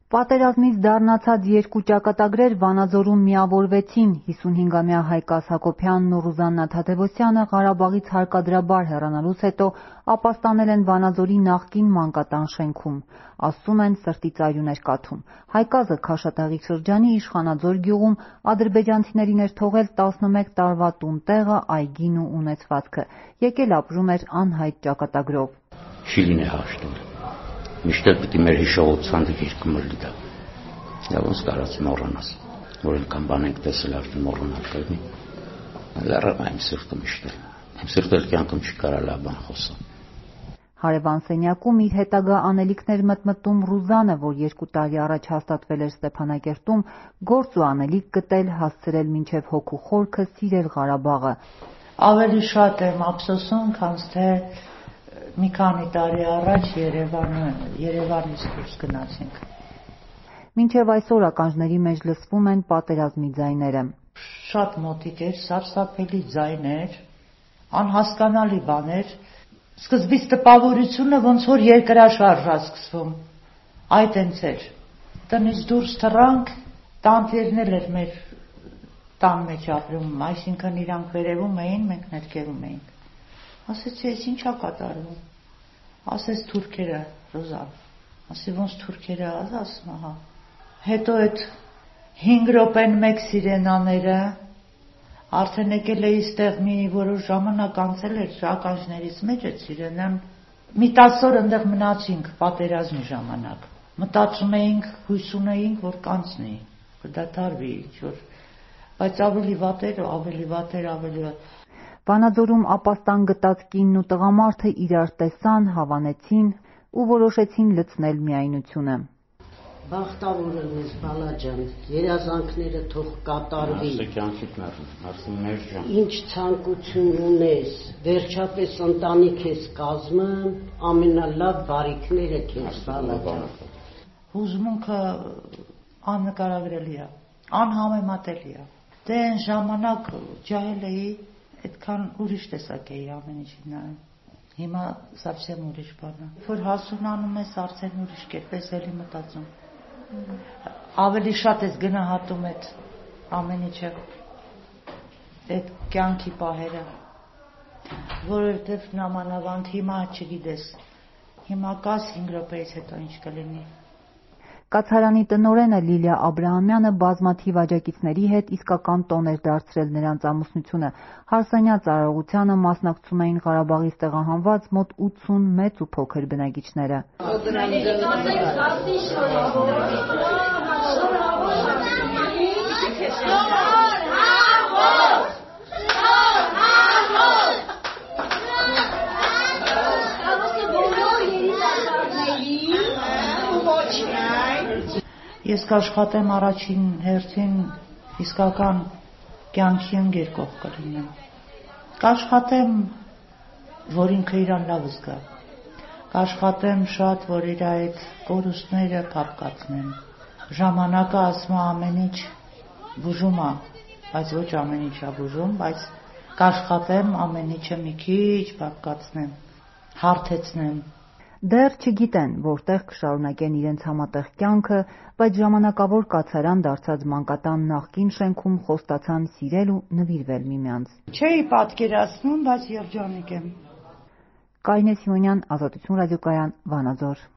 Պատերազմից դառնացած երկու ճակատագրեր Վանաձորում միավորվեցին։ 55-ամյա Հայկաս Հակոբյանն ու Ռուզաննա Թադևոսյանը Ղարաբաղից հարկադրաբար հեռանալուց հետո ապաստանել են Վանաձորի նախկին մանկատան շենքում։ Ասում են, սրտի ծայրուն էր կաթում։ Հայկազը Քաշաթաղի շրջանի Իշխանաձոր գյուղում ադրբեջանցիներին էր թողել 11 տարվա տուն-տեղը, այգին ու ունեցվածքը։ Եկել ապրում էր անհայտ ճակատագրով։ Շիլին է հաշտել։ Միշտ պիտի մեր հիշողության դիրքը մռլի դա։ Դա ոնց կարած մոռանաս, որ այնքան բան ենք տեսել արդեն մոռանալ կլինի։ Լարավ այն սրտը միշտ։ Իմ սրտը կյանքում չի կարա լավ բան խոսալ։ Հարևան սենյակում իր հետագա անելիքներ մտմտում Ռուզանը, որ 2 տարի առաջ հաստատվել էր Ստեփանակերտում, գործ ու անելիք գտել, հասցրել մինչև հոգու խորքը սիրել Ղարաբաղը։ Ավելի շատ եմ ափսոսում, քան թե մի քանի տարի առաջ Երևանից դուրս գնացինք։ Մինչև այսօր ականջների մեջ լսվում են պատերազմի ձայները։ Շատ մոտիկ էր, սարսափելի ձայներ, անհասկանալի բաներ։ Սկզբից տպավորությունը ոնց որ երկրաշարժ է սկսվում։ Այդ հենց էր։ Տնից դուրս թռանք, տանտիրն էր մեր տան մեջ ապրում, այսինքն իրանք վերևում էին, մենք ներքևում էինք։ Ասեցի, ես ինչա կատարվում։ Ասեց թուրքերը, Ռոզան։ Ասի ոնց թուրքերը, ասում ահա։ Հետո այդ 5 րոպեն մեկ սիրենաները արդեն եկել էի ստեղ մի որոշ ժամանակ անցել էր ականջներից մեջ այդ սիրենան։ Մի 10 օր այնտեղ մնացինք պատերազմի ժամանակ։ Մտածում էինք, հույս ունեինք, որ կանցնի, կդադարվի ինչ-որ, բայց ավելի վատ էր։ Վանաձորում ապաստան գտած կինն ու տղամարդը իրար տեսան, հավանեցին ու որոշեցին լցնել միայնությունը։ Բախտավոր ես բալաջան, երազանքները թող կատարվի։ Ինչ ցանկություն ունես, վերջապես ընտանիք ես կազմում, ամենալավ բարիքները քեզ բալաջան։ Հուզմունքը աննկարագրելի է, անհամեմատելի է։ Դե այն ժամանակ ջահել էի, այդքան ուրիշ տեսակ էի ամեն ինչի նայում։ Հիմա совсем ուրիշ բան է։ Որ հասունանում ես արդեն ուրիշ կերպ ես էլի մտածում։ Ավելի շատ ես գնահատում այդ ամեն ինչը, այդ կյանքի պահերը, որովհետև նամանավանդ հիմա չգիտես, հիմա կաս 5 րոպեից հետո ինչ կլինի։ Կացարանի տնօրենը Լիլիա Աբրահամյանը բազմաթիվ աջակիցների հետ իսկական տոն էր դարձրել նրանց ամուսնությունը։ Հարսանյաց արարողությանը մասնակցում էին Ղարաբաղից տեղահանված մոտ 80 մեծ ու փոքր բնակիչները։ Ես կաշխատեմ առաջին հերթին իսկական կյանքի ընկերկող կլինեմ։ Կաշխատեմ, որ ինքը իրան լավ զգա։ Կաշխատեմ շատ, որ իր այդ կորուստները կապկացնեմ։ Ժամանակը ասում ամեն ինչ բուժում է, բայց ոչ ամեն ինչ է բուժում, բայց կաշխատեմ ամեն ինչը մի քիչ կապկացնեմ, հարթեցնեմ։ Դեռ չգիտեն, որտեղ կշարունակեն իրենց համատեղ կյանքը, բայց ժամանակավոր կացարան դարձած մանկատան նախկին շենքում խոստացան սիրել ու նվիրվել միմյանց։ Չէի պատկերացնում, բայց երջանիկ եմ։ Կարինե Սիմոնյան, Ազատություն ռադիոկայան, Վանաձոր։